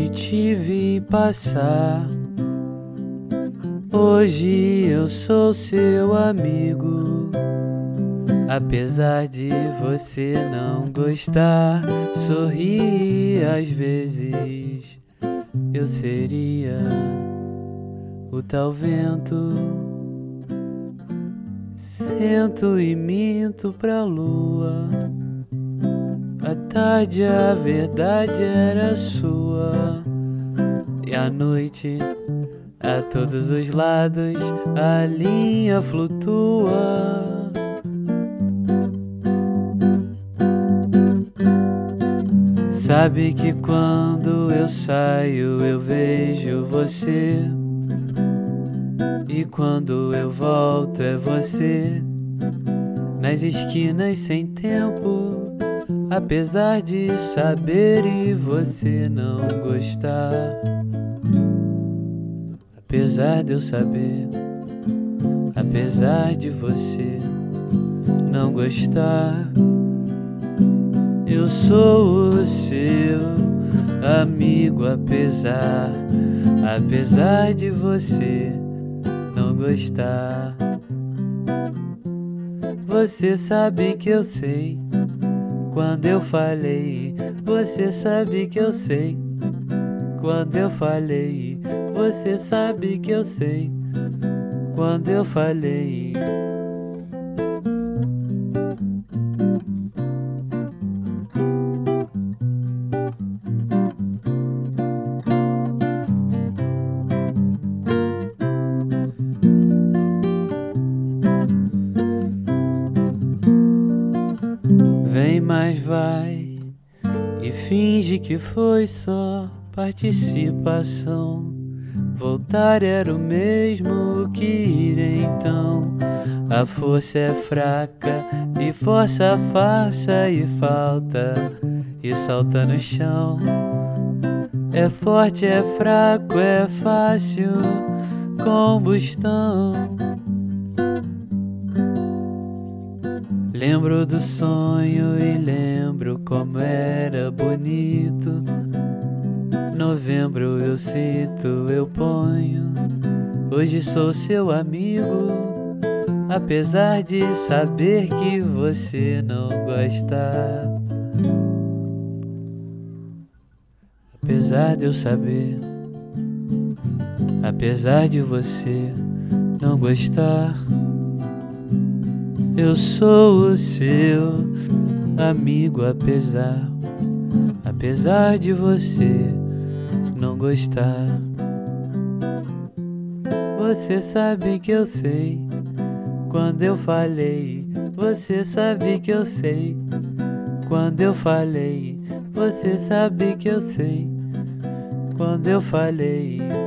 Hoje te vi passar, hoje eu sou seu amigo. Apesar de você não gostar, sorri às vezes. Eu seria o tal vento, sento e minto pra lua. À tarde a verdade era sua, e à noite a todos os lados a linha flutua. Sabe que quando eu saio eu vejo você, e quando eu volto é você. Nas esquinas sem tempo, apesar de saber e você não gostar. Apesar de eu saber, apesar de você não gostar, eu sou o seu amigo. Apesar de você não gostar. Você sabe que eu sei quando eu falei, você sabe que eu sei quando eu falei, você sabe que eu sei quando eu falei. Vem, mas vai e finge que foi só participação. Voltar era o mesmo que ir então. A força é fraca e força farsa e falta e salta no chão. É forte, é fraco, é fácil, combustão. Lembro do sonho e lembro como era bonito. Novembro eu cito, eu ponho. Hoje sou seu amigo, apesar de saber que você não gosta. Apesar de eu saber, apesar de você não gostar, eu sou o seu amigo. Apesar de você não gostar. Você sabe que eu sei quando eu falei, você sabe que eu sei quando eu falei, você sabe que eu sei quando eu falei.